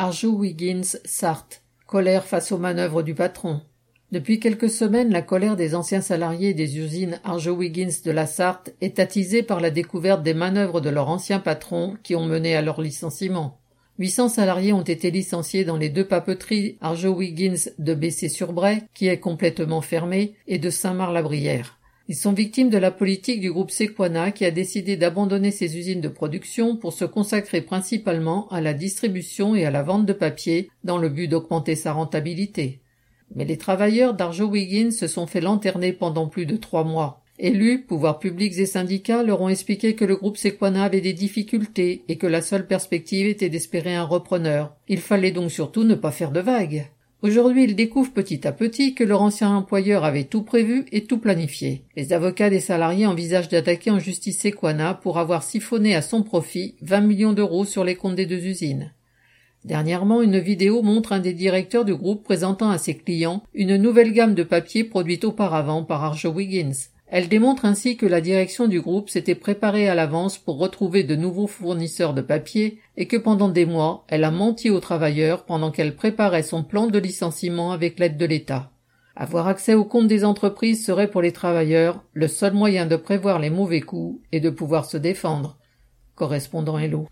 Arjowiggins, Sarthe. Colère face aux manœuvres du patron. Depuis quelques semaines, la colère des anciens salariés des usines Arjowiggins de la Sarthe est attisée par la découverte des manœuvres de leur ancien patron qui ont mené à leur licenciement. 800 salariés ont été licenciés dans les 2 papeteries Arjowiggins de Bessé-sur-Bray, qui est complètement fermée, et de Saint-Marc-la-Brière. Ils sont victimes de la politique du groupe Sequana qui a décidé d'abandonner ses usines de production pour se consacrer principalement à la distribution et à la vente de papier dans le but d'augmenter sa rentabilité. Mais les travailleurs d'Arjowiggins se sont fait lanterner pendant plus de 3 mois. Élus, pouvoirs publics et syndicats leur ont expliqué que le groupe Sequana avait des difficultés et que la seule perspective était d'espérer un repreneur. Il fallait donc surtout ne pas faire de vagues. Aujourd'hui, ils découvrent petit à petit que leur ancien employeur avait tout prévu et tout planifié. Les avocats des salariés envisagent d'attaquer en justice Sequana pour avoir siphonné à son profit 20 millions d'euros sur les comptes des 2 usines. Dernièrement, une vidéo montre un des directeurs du groupe présentant à ses clients une nouvelle gamme de papier produite auparavant par Arjowiggins. Elle démontre ainsi que la direction du groupe s'était préparée à l'avance pour retrouver de nouveaux fournisseurs de papier et que pendant des mois, elle a menti aux travailleurs pendant qu'elle préparait son plan de licenciement avec l'aide de l'État. Avoir accès aux comptes des entreprises serait pour les travailleurs le seul moyen de prévoir les mauvais coups et de pouvoir se défendre. Correspondant Hello.